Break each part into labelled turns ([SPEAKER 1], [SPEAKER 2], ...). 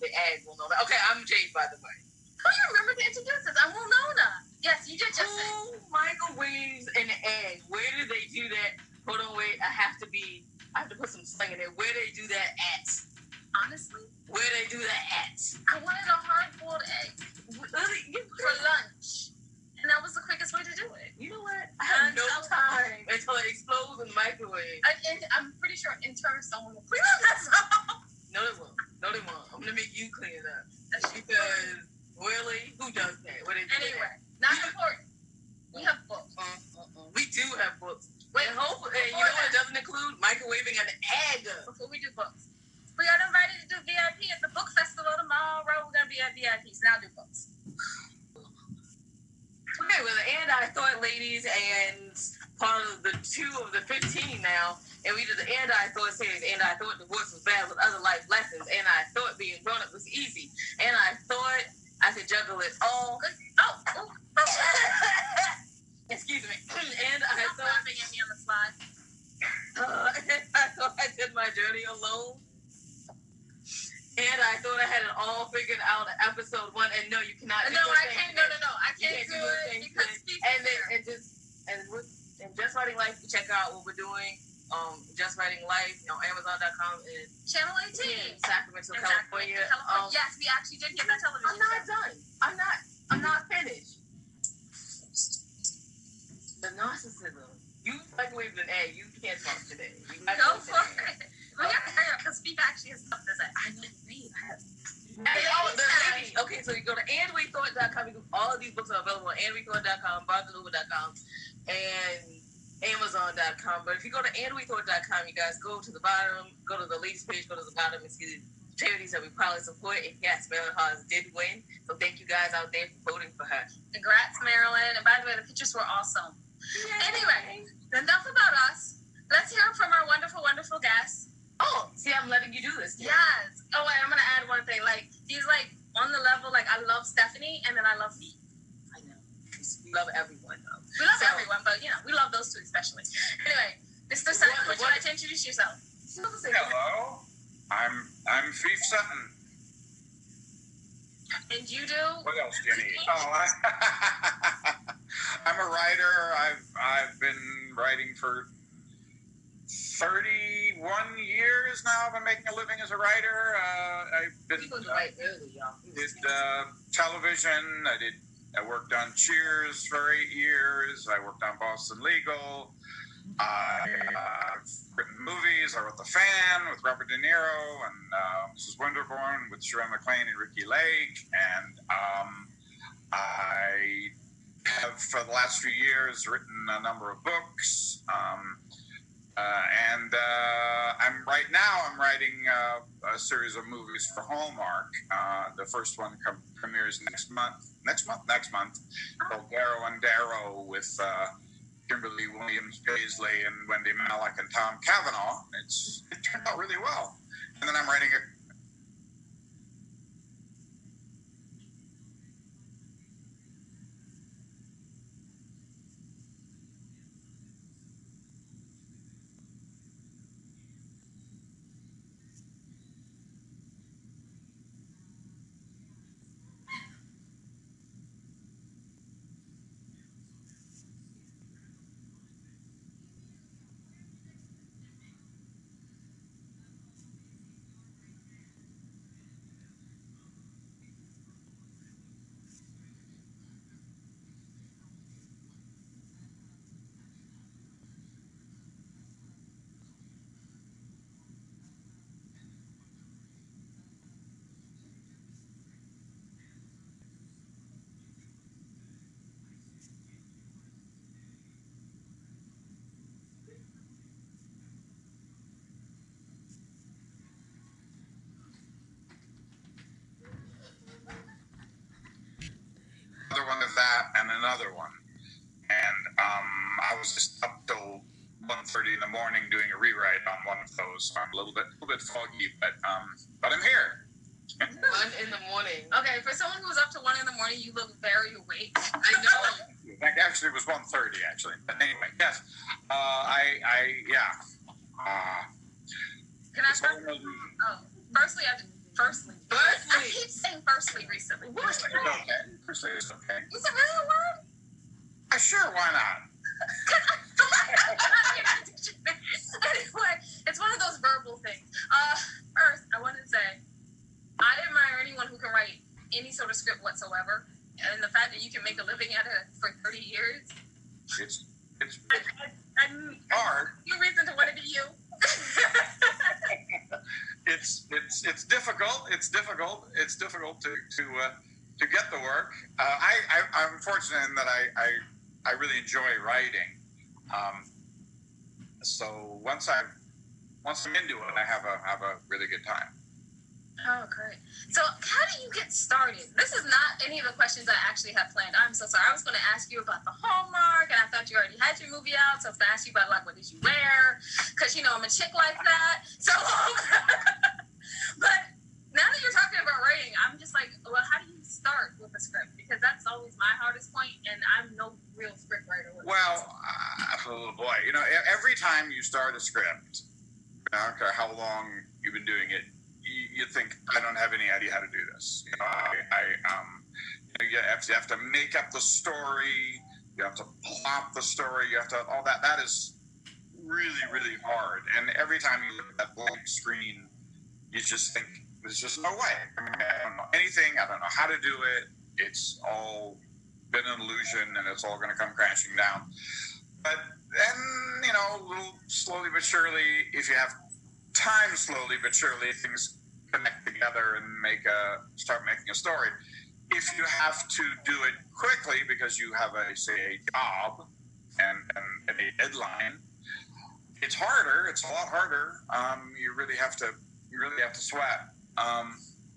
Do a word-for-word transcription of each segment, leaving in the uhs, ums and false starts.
[SPEAKER 1] the ag Winona. Okay, I'm Jade, by the way.
[SPEAKER 2] Oh, you remember to introduce us? I'm Winona. Yes, you did just say.
[SPEAKER 1] Who microwaves an egg? Where do they do that? Hold on, wait. I have to be. I have to put some slang in there. Where they do that at?
[SPEAKER 2] Honestly,
[SPEAKER 1] where they do that at?
[SPEAKER 2] I wanted a hard-boiled egg for lunch, and that was the quickest way to do it.
[SPEAKER 1] You know what? I have no time until it explodes in the microwave.
[SPEAKER 2] I, and I'm pretty sure in turn someone will clean up that stuff.
[SPEAKER 1] No, they won't. No, they won't. I'm gonna make you clean it up. That's because really, who does that? What they do
[SPEAKER 2] anyway,
[SPEAKER 1] that?
[SPEAKER 2] not important. We have books.
[SPEAKER 1] Uh, uh, uh. We do have books.
[SPEAKER 2] Wait,
[SPEAKER 1] and hopefully, and you know what it doesn't include? Microwaving an egg.
[SPEAKER 2] Before we do books, we got invited to do V I P at the book festival tomorrow. We're gonna be at V I P, so now do books.
[SPEAKER 1] Okay, well, and I thought, ladies, and part of the two of the fifteen now, and we did the and I thought series, and I thought divorce was bad with other life lessons, and I thought being grown up was easy, and I thought I could juggle it all.
[SPEAKER 2] Oh, oh, oh.
[SPEAKER 1] Excuse me. And I
[SPEAKER 2] Stop
[SPEAKER 1] thought
[SPEAKER 2] laughing at me on the slide.
[SPEAKER 1] Uh, I thought I did my journey alone. And I thought I had it all figured out at episode one. And no, you cannot.
[SPEAKER 2] No, I can't. No, no, no. I can't,
[SPEAKER 1] can't
[SPEAKER 2] do,
[SPEAKER 1] do
[SPEAKER 2] it because
[SPEAKER 1] and then and just and with and Just Writing Life, you check out what we're doing. Um, Just Writing Life, you know, Amazon dot com and
[SPEAKER 2] Channel eighteen,
[SPEAKER 1] Sacramento,
[SPEAKER 2] exactly.
[SPEAKER 1] California. Um,
[SPEAKER 2] yes, we actually did get that television.
[SPEAKER 1] I'm not show. done. I'm not. I'm not finished. The narcissism. You microwaved an egg. You can't talk today. You
[SPEAKER 2] Go for it. We have to hurry up because Steve actually has stuff to say. I know. Read.
[SPEAKER 1] Oh, the lady. Okay, so you go to and we thought dot com. All of these books are available on and we thought dot com, barnes and noble dot com, and amazon dot com. But if you go to and we thought dot com, you guys go to the bottom, go to the ladies page, go to the bottom and see the charities that we probably support. And yes, Marilyn Hawes did win. So thank you guys out there for voting for her.
[SPEAKER 2] Congrats, Marilyn. And by the way, the pictures were awesome.
[SPEAKER 1] Yay.
[SPEAKER 2] Anyway, enough about us. Let's hear from our wonderful, wonderful guests.
[SPEAKER 1] Oh, see, I'm letting you do this. Too.
[SPEAKER 2] Yes. Oh, wait, I'm going to add one thing. Like, he's like on the level, like, I love Stephanie, and then I love me.
[SPEAKER 1] I know. We love everyone, though.
[SPEAKER 2] We love
[SPEAKER 1] so,
[SPEAKER 2] everyone, but, you know, we love those two especially. Anyway, Mister Sutton, would you like to introduce yourself?
[SPEAKER 3] Hello. I'm I'm Fief Sutton.
[SPEAKER 2] And you do?
[SPEAKER 3] What else do you need? Oh, I, I'm a writer. I've I've been writing for thirty-one years now. I've been making a living as a writer. Uh, I've been
[SPEAKER 1] People write early, y'all.
[SPEAKER 3] did uh, television. I did. I worked on Cheers for eight years. I worked on Boston Legal. I've written movies. I wrote The Fan with Robert De Niro and uh, Missus Winterbourne with Sharon McClane and Ricky Lake. And um, I have, for the last few years, written a number of books. Um, uh, and uh, I'm right now, I'm writing uh, a series of movies for Hallmark. Uh, the first one com- premieres next month. Next month? Next month. Called Darrow and Darrow with... Uh, Kimberly Williams Paisley and Wendy Malick and Tom Cavanaugh. It's it turned out really well. And then I'm writing it. Another one of that and another one. And um, I was just up till one thirty in the morning doing a rewrite on one of those. So I'm a little bit, a little bit foggy, but um, but I'm here.
[SPEAKER 1] One in the morning.
[SPEAKER 2] Okay, for someone who's up to one in the morning, you look very awake. I know.
[SPEAKER 3] Actually, it was one thirty, actually. But anyway, yes. Uh, I, I, yeah. Uh,
[SPEAKER 2] Can I first, oh, firstly, I Firstly.
[SPEAKER 1] Firstly.
[SPEAKER 2] I keep saying firstly recently.
[SPEAKER 3] Firstly is okay. Firstly is okay.
[SPEAKER 2] Is it really a word?
[SPEAKER 3] Uh, sure, why not?
[SPEAKER 2] Anyway, it's one of those verbal things. Uh, first, I want to say, I admire anyone who can write any sort of script whatsoever, and the fact that you can make a living at it for thirty years.
[SPEAKER 3] It's it's
[SPEAKER 2] I, I, I'm,
[SPEAKER 3] hard.
[SPEAKER 2] No reason to want to be you.
[SPEAKER 3] It's it's it's difficult. It's difficult. It's difficult to to uh, to get the work. Uh, I, I I'm fortunate in that I I, I really enjoy writing. Um, so once I once I'm into it, I have a have a really good time.
[SPEAKER 2] Oh, great. So how do you get started? This is not any of the questions I actually have planned. I'm so sorry. I was going to ask you about the Hallmark, and I thought you already had your movie out, so I was going to ask you about, like, what did you wear? Because, you know, I'm a chick like that. So, but now that you're talking about writing, I'm just like, well, how do you start with a script? Because that's always my hardest point, and I'm no real script writer.
[SPEAKER 3] Well, uh, oh boy, you know, every time you start a script, I don't care how long you've been doing it, you think, I don't have any idea how to do this. You know, I, I um, you, know, you, have to, you have to make up the story. You have to plot the story. You have to all that. That is really, really hard. And every time you look at that blank screen, you just think, there's just no way. I mean, I don't know anything. I don't know how to do it. It's all been an illusion, and it's all going to come crashing down. But then, you know, little slowly but surely, if you have time, slowly but surely, things connect together and make a start making a story. If you have to do it quickly because you have a say a job and, and a deadline, it's harder. It's a lot harder. Um, you really have to you really have to sweat. Um,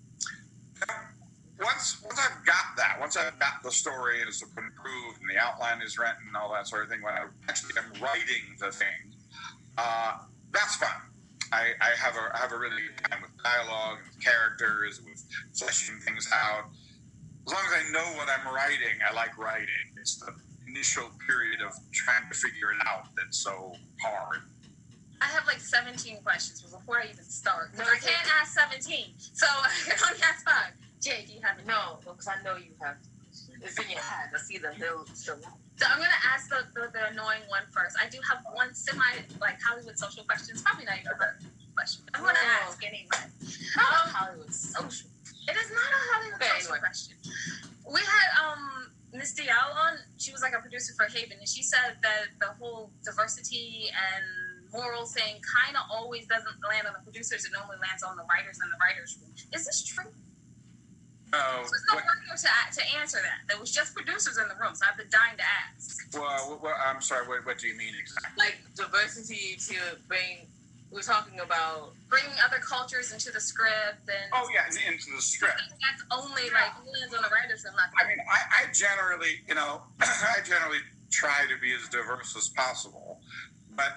[SPEAKER 3] once once I've got that, once I've got the story and it's been approved and the outline is written and all that sort of thing, when I actually am writing the thing, uh, that's fun. I, I have a I have a really good time with dialogue, with characters, with fleshing things out. As long as I know what I'm writing, I like writing. It's the initial period of trying to figure it out that's so hard.
[SPEAKER 2] I have like seventeen questions before I even start. No, I can't ask seventeen, so I can only ask five. Jay, do you have it?
[SPEAKER 1] No, because I know you have. It's in your head. I see the hill. So
[SPEAKER 2] I'm going to ask the, the, the annoying one first. I do have one semi, like, Hollywood social question. It's probably not even a question. I'm going to ask anyway.
[SPEAKER 1] Um, Hollywood social.
[SPEAKER 2] It is not a Hollywood
[SPEAKER 1] Okay,
[SPEAKER 2] social
[SPEAKER 1] anyway.
[SPEAKER 2] question. We had um Miss Dial on. She was like a producer for Haven, and she said that the whole diversity and moral thing kind of always doesn't land on the producers. It normally lands on the writers in the writers' room. Is this true?
[SPEAKER 3] No,
[SPEAKER 2] There's no writer to, to answer that. There was just producers in the room, so I've been dying to ask.
[SPEAKER 3] well, well, I'm sorry. What, what do you mean exactly?
[SPEAKER 1] Like diversity to bring. We're talking about.
[SPEAKER 2] Bringing other cultures into the script and
[SPEAKER 3] Oh yeah, into the script.
[SPEAKER 2] that's only like lands on the writers' room. Not
[SPEAKER 3] I mean, I, I generally, you know, I generally try to be as diverse as possible, but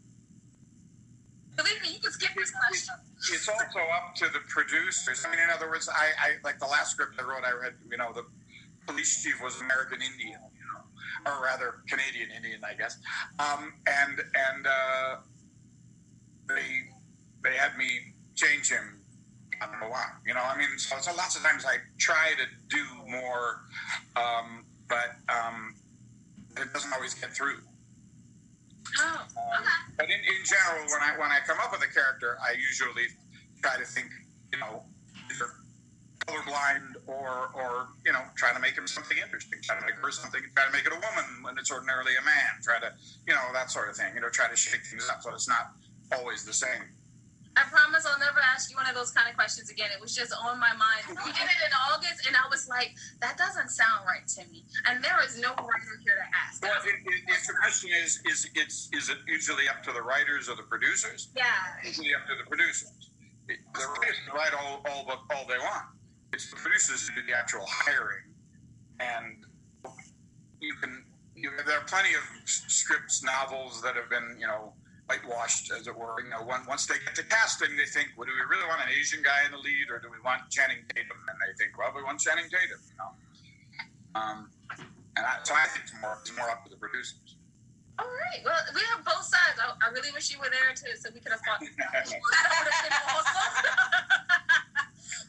[SPEAKER 2] believe me, you can skip this question.
[SPEAKER 3] it's also up to the producers. I mean, in other words, I, I like the last script I wrote, I read, you know, the police chief was American Indian, you know, or rather Canadian Indian, I guess. Um, and and uh, they they had me change him. I don't know why. You know, I mean, so, so lots of times I try to do more, um, but um, it doesn't always get through.
[SPEAKER 2] Oh,
[SPEAKER 3] Um,
[SPEAKER 2] okay.
[SPEAKER 3] but in, in general, when I when I come up with a character, I usually try to think, you know, either colorblind or or you know, try to make him something interesting. Try to make her something. Try to make it a woman when it's ordinarily a man. Try to, you know, that sort of thing. You know, try to shake things up so it's not always the same.
[SPEAKER 2] I promise I'll never ask you one of those kind of questions again. It was just on my mind. We did it in August, and I was like, that doesn't sound right to me. And there is no writer here to ask.
[SPEAKER 3] Well, if, if the question is, is it's is it usually up to the writers or the producers?
[SPEAKER 2] Yeah.
[SPEAKER 3] Usually up to the producers. It, the writers can write all all but all they want. It's the producers who do the actual hiring, and you can. You, there are plenty of scripts, novels that have been, you know, whitewashed, as it were. You know, when, once they get to casting, they think, well, do we really want an Asian guy in the lead, or do we want Channing Tatum? And they think, well, we want Channing Tatum. You know. Um, and I, so I think it's more, it's more up to the producers.
[SPEAKER 2] All right. Well, we have both sides. I, I really wish you were there too, so we could have fought. That would have been awesome.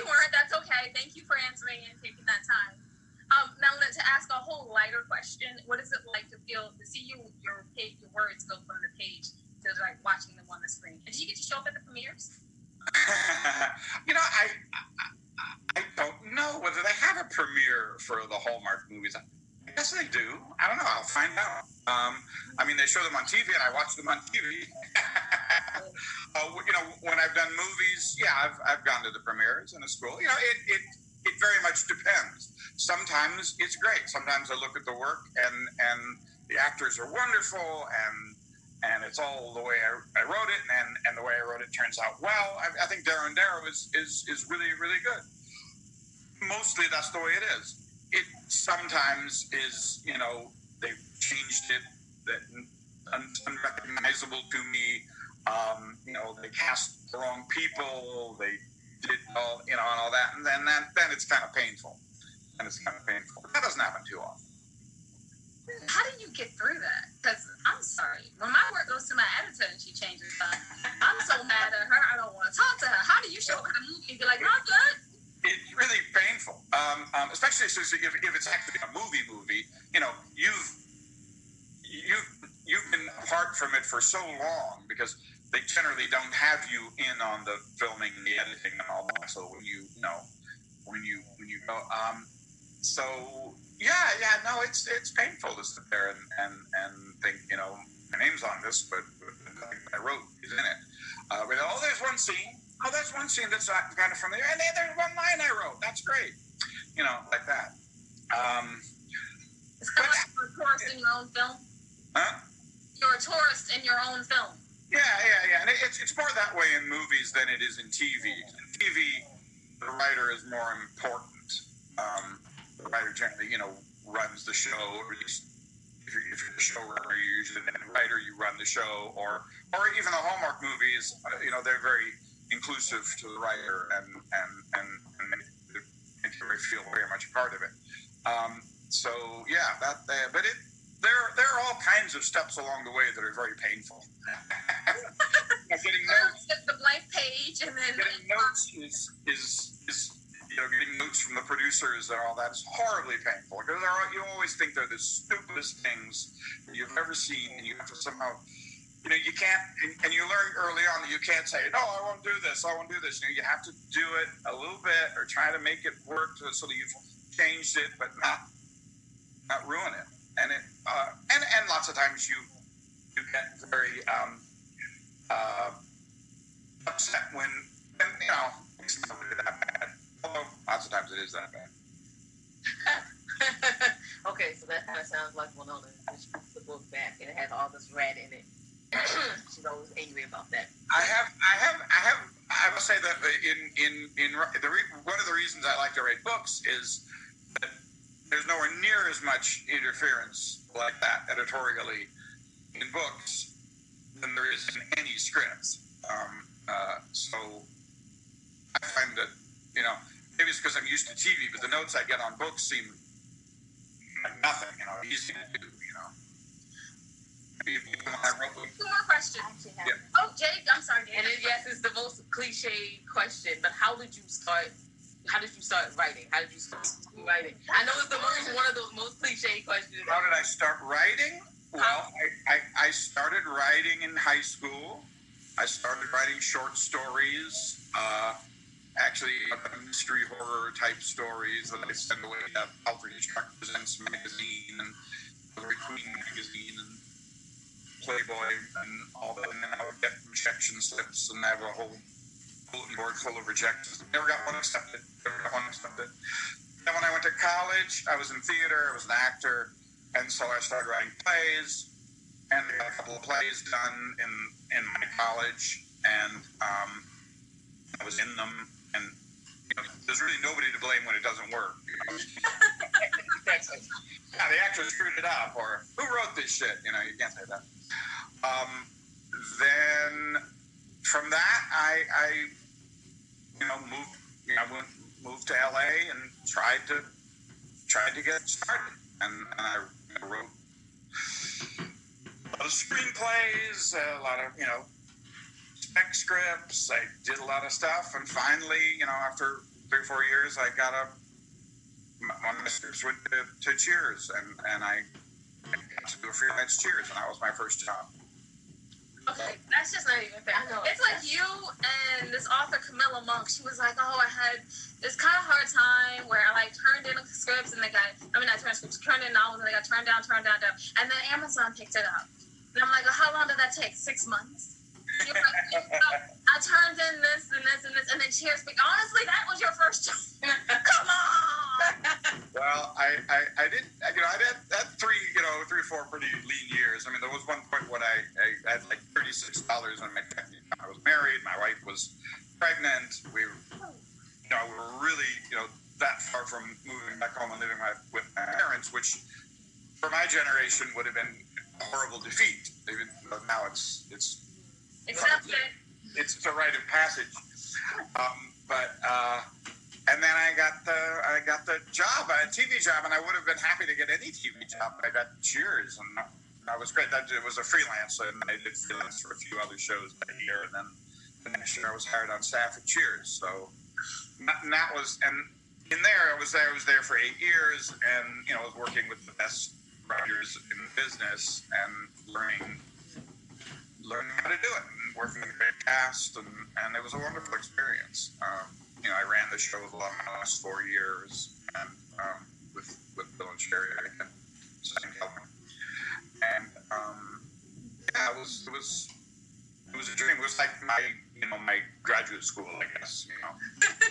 [SPEAKER 2] you weren't, that's okay. Thank you for answering and taking that time. Um, now, let's ask a whole lighter question. What is it like to feel to see you your page, your words go from the page to like watching them on the screen? And did you get to show up at the premieres?
[SPEAKER 3] you know, I, I I don't know whether they have a premiere for the Hallmark movies. I guess they do. I don't know. I'll find out. Um, I mean, they show them on T V, and I watch them on T V. uh, you know, when I've done movies, yeah, I've I've gone to the premieres in a school. You know, it it it very much depends. Sometimes it's great. Sometimes I look at the work and, and the actors are wonderful and and it's all the way I, I wrote it and, and the way I wrote it turns out well. I, I think Darrow and Darrow is, is, is really, really good. Mostly that's the way it is. It sometimes is, you know, they've changed it, that un, unrecognizable to me. Um, you know, they cast the wrong people, they did all, you know, and all that. And then, then, then it's kind of painful. And it's kind of painful. That doesn't happen too often.
[SPEAKER 2] How do you get through that? Because I'm sorry, when my work goes to my editor and she changes stuff, I'm so mad at her, I don't want to talk to her. How do you show up at a movie and be like, not good?
[SPEAKER 3] It's really painful, um, um, especially if, if it's actually a movie movie. You know, you've you've you've been apart from it for so long because they generally don't have you in on the filming, and the editing, and all that. So when you, you know, when you when you go, um, so yeah, yeah, no, it's it's painful to sit there and and, and think, you know, my name's on this, but, but nothing I wrote is in it. Uh, but oh, there's one scene. Oh, there's one scene that's kind of familiar, and then there's one line I wrote. That's great, you know, like that. Um,
[SPEAKER 2] it's kind of like you're a tourist in your own film.
[SPEAKER 3] Huh?
[SPEAKER 2] You're a tourist in your own film.
[SPEAKER 3] Yeah, yeah, yeah. And it's it's more that way in movies than it is in T V. In T V, the writer is more important. Um, the writer generally, you know, runs the show. Or at least if you're, if you're the showrunner, you're usually the writer. You run the show, or or even the Hallmark movies. Uh, you know, they're very inclusive to the writer and and and, and make, make you feel very much a part of it. Um, so yeah, that uh, but it. There, there are all kinds of steps along the way that are very painful. Getting notes,
[SPEAKER 2] the blank page, and then
[SPEAKER 3] getting notes is, is, is, you know, getting notes from the producers and all that is horribly painful because you always think they're the stupidest things that you've ever seen, and you have to somehow, you know, you can't, and, and you learn early on that you can't say, no, I won't do this, I won't do this. You know, you have to do it a little bit or try to make it work so that you've changed it, but not, not ruin it. And it, uh, and and lots of times you you get very um, uh, upset when, when you know it's not really that bad. Although lots of times it is that bad.
[SPEAKER 1] Okay, so that kind of sounds like Winona, which puts the book back and it has all this rat in it. She's always angry about that.
[SPEAKER 3] I have, I have, I have. I must say that in in in the re, one of the reasons I like to write books is that there's nowhere near as much interference like that editorially in books than there is in any scripts. Um, uh, so I find that, you know, maybe it's because I'm used to T V, but the notes I get on books seem like nothing, you know, easy to do, you know. I wrote them.
[SPEAKER 2] Two more questions.
[SPEAKER 3] Yeah.
[SPEAKER 2] Oh, Jake, I'm sorry, Dan.
[SPEAKER 1] And then, yes, it's the most cliche question, but how did you start? How did you start writing? How did you start writing? I know it's the most one of those most cliche questions.
[SPEAKER 3] How did I start writing? Well, I, I, I started writing in high school. I started writing short stories, uh, actually uh, mystery horror type stories that I send away to Alfred Hitchcock Presents magazine and Hillary Queen magazine and Playboy and all that. And then I would get rejection slips and have a whole bulletin board full of rejections. Never got one accepted. Never got one accepted. Then when I went to college, I was in theater. I was an actor, and so I started writing plays, and I got a couple of plays done in in my college, and um, I was in them. And you know, there's really nobody to blame when it doesn't work. You know? Yeah, the actor screwed it up, or who wrote this shit? You know, you can't say that. Um, then from that, I, I you know moved. You know, went, moved to L A and tried to tried to get started, and, and I wrote a lot of screenplays, a lot of you know spec scripts. I did a lot of stuff, and finally, you know, after three or four years, I got a one of my students went to, to Cheers, and and I got to do a freelance Cheers, and that was my first job.
[SPEAKER 2] Okay, that's just not even fair. It's like you and this author Camilla Monk. She was like, "Oh, I had this kind of hard time where I like turned in scripts and they got, I mean, not turned scripts, turned in novels and they got turned down, turned down, down, and then Amazon picked it up." And I'm like, "Oh, how long did that take? Six months?" You're like, I turned in this and this and this, and then Cheers. But honestly, that was your first job. Come on.
[SPEAKER 3] Well, I, I, I did, you know, I had, had three, you know, three or four pretty lean years. I mean, there was one point when I, I had like thirty-six dollars in my checking account. I was married. My wife was pregnant. We were, you know, we were really, you know, that far from moving back home and living my, with my parents, which for my generation would have been a horrible defeat. Even though now it's, it's,
[SPEAKER 2] Accept it.
[SPEAKER 3] It's a rite of passage. Um, but, uh, and then I got the I got the job, a T V job, and I would have been happy to get any T V job. But I got Cheers, and that was great. That it was a freelance, and I did freelance for a few other shows that year. And then the next year, I was hired on staff at Cheers. So and that was, and in there, I was there. I was there for eight years, and you know, I was working with the best writers in the business and learning learning how to do it, and working with a great cast, and, and it was a wonderful experience. Um, You know, I ran the show for the last four years, and um, with with Bill and Sherry and Sam Kelman, and um, yeah, it was it was it was a dream. It was like my you know my graduate school, I guess. You know.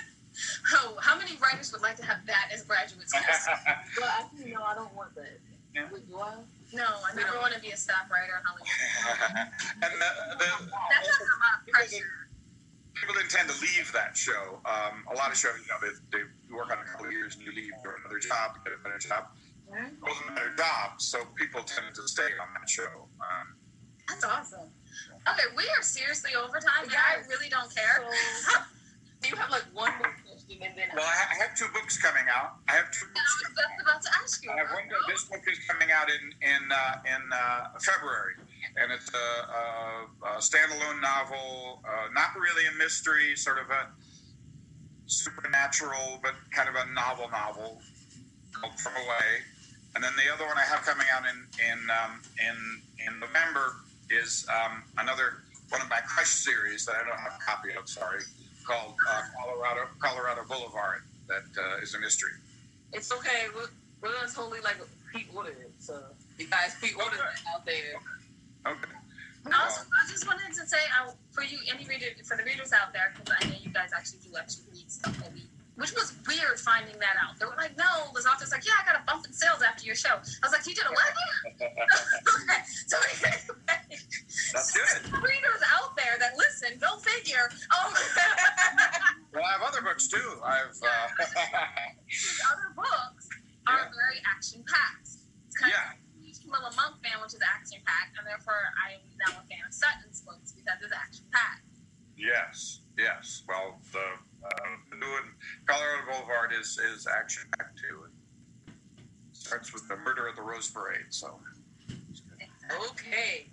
[SPEAKER 2] Oh, how many writers would like to have that as graduate school?
[SPEAKER 1] Well, actually, no, I don't want that.
[SPEAKER 3] Yeah.
[SPEAKER 1] Wait, do I?
[SPEAKER 2] No, I never want to be a staff writer in Hollywood.
[SPEAKER 3] And the, the,
[SPEAKER 2] That's just a lot of pressure.
[SPEAKER 3] people didn't tend to leave that show. Um, a lot of shows, you know, they, they work on a couple of years and you leave for another job, get a better job. It wasn't a better job, so people tended to stay on that show. Um,
[SPEAKER 2] That's awesome. Okay, we are seriously over time, and I really don't care.
[SPEAKER 1] So, you have like one more question, and then
[SPEAKER 3] well, I, ha- I have two books coming out. I have two
[SPEAKER 2] And I
[SPEAKER 3] books
[SPEAKER 2] was
[SPEAKER 3] coming
[SPEAKER 2] just about to ask you.
[SPEAKER 3] I have one. This book is coming out in in uh, in uh, February, and it's a, a, a standalone novel, uh, not really a mystery, sort of a supernatural, but kind of a novel novel called From Away. And then the other one I have coming out in in um, in in November is um, another one of my Crush series that I don't have a copy of. Sorry, called uh, Colorado Colorado Boulevard. That uh, is a mystery.
[SPEAKER 1] it's okay. We're, we're gonna totally like pre-order it. So you guys pre-order it out there.
[SPEAKER 3] Okay.
[SPEAKER 2] Also, I just wanted to say, uh, for you, any reader, for the readers out there, because I know you guys actually do actually read stuff that we, which was weird finding that out. They were like, no, this author's like, yeah, I got a bump in sales after your show. I was like, you did a what? Okay, so anyway,
[SPEAKER 3] That's good.
[SPEAKER 2] for readers out there that listen, go figure. Oh,
[SPEAKER 3] Well, I have other books too. I've uh,
[SPEAKER 2] these other books are
[SPEAKER 3] Yeah.
[SPEAKER 2] very action-packed. It's kind
[SPEAKER 3] yeah.
[SPEAKER 2] of a huge Camilla Monk fan, which is action-packed, and therefore I am now a fan of Sutton's books because it's action-packed.
[SPEAKER 3] Yes, yes. Well, the, uh, the new one, Colorado Boulevard is is action packed too. It starts with the murder at the Rose Parade. So.
[SPEAKER 1] Okay.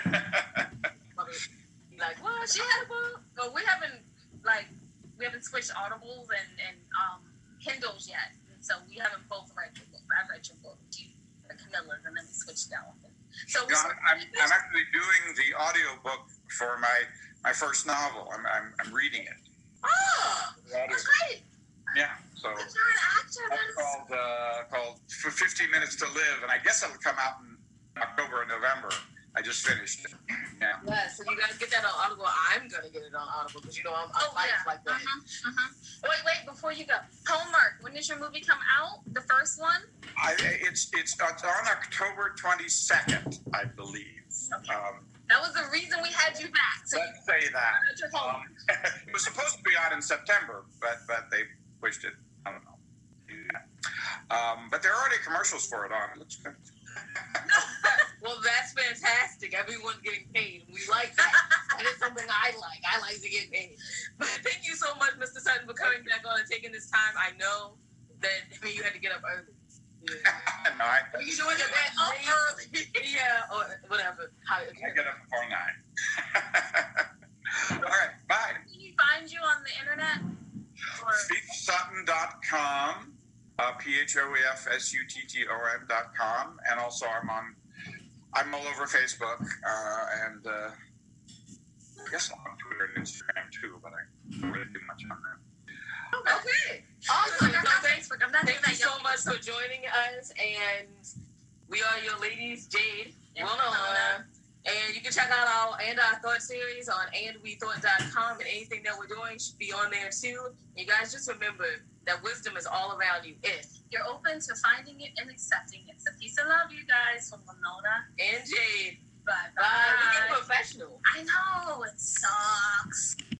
[SPEAKER 1] Like what?
[SPEAKER 2] She had a book, but we haven't like we haven't switched Audibles and and um, Kindles yet, and so we haven't both read your book. I read your book, you, the Camilla's, and then we switched down. So
[SPEAKER 3] You know, I'm, I'm, I'm actually doing the audiobook for my, my first novel. I'm, I'm I'm reading it.
[SPEAKER 2] oh, that's great.
[SPEAKER 3] Yeah. So
[SPEAKER 2] You're an actor.
[SPEAKER 3] that's
[SPEAKER 2] That's
[SPEAKER 3] called uh, called for fifty minutes to Live, and I guess it'll come out in October or November. I just finished it. Yeah.
[SPEAKER 1] Yeah, so you guys get that on Audible. I'm gonna get it on Audible because you know I'm, I'm
[SPEAKER 2] oh
[SPEAKER 1] like,
[SPEAKER 2] yeah.
[SPEAKER 1] like that.
[SPEAKER 2] Uh-huh, uh-huh. Wait, wait. Before you go, Homework. When does your movie come out? The first one.
[SPEAKER 3] I, it's it's it's on October twenty-second, I believe.
[SPEAKER 2] Okay.
[SPEAKER 3] Um,
[SPEAKER 2] That was the reason we had you back. So
[SPEAKER 3] let's say that.
[SPEAKER 2] you your homework.
[SPEAKER 3] Um, it was supposed to be on in September, but but they pushed it. I don't know. Yeah. Um, but there are already commercials for it on. It looks good.
[SPEAKER 1] Well, that's fantastic. Everyone's getting paid. We like that. And it's something I like. I like to get paid. But thank you so much, Mister Sutton, for coming back on and taking this time. I know that I mean you had to get up early. Yeah.
[SPEAKER 3] no, I,
[SPEAKER 1] You should get back up early. Yeah, or whatever. How,
[SPEAKER 3] I get up before nine. All right, bye.
[SPEAKER 2] Can you find you on the internet? Or
[SPEAKER 3] Speak Sutton P H O E F S U T T O N dot com, and also I'm on, I'm all over Facebook, uh, and uh, I guess I'm on Twitter and Instagram too, but I don't really do much on that.
[SPEAKER 1] Okay.
[SPEAKER 2] Awesome.
[SPEAKER 1] So
[SPEAKER 2] I'm not
[SPEAKER 1] thank,
[SPEAKER 2] Facebook. I'm not
[SPEAKER 1] thank
[SPEAKER 2] doing
[SPEAKER 1] you
[SPEAKER 2] that
[SPEAKER 1] so
[SPEAKER 2] yet.
[SPEAKER 1] much for joining us, and we are your ladies, Jade,
[SPEAKER 2] And
[SPEAKER 1] Winona, and you can check out our And Our Thought series on and we thought dot com, and anything that we're doing should be on there too. You guys just remember that wisdom is all around you if
[SPEAKER 2] You're open to finding it and accepting it. So peace and love, you guys, from Winona.
[SPEAKER 1] and Jade.
[SPEAKER 2] Bye
[SPEAKER 1] Bye.
[SPEAKER 2] bye.
[SPEAKER 1] We get professional.
[SPEAKER 2] I know it sucks.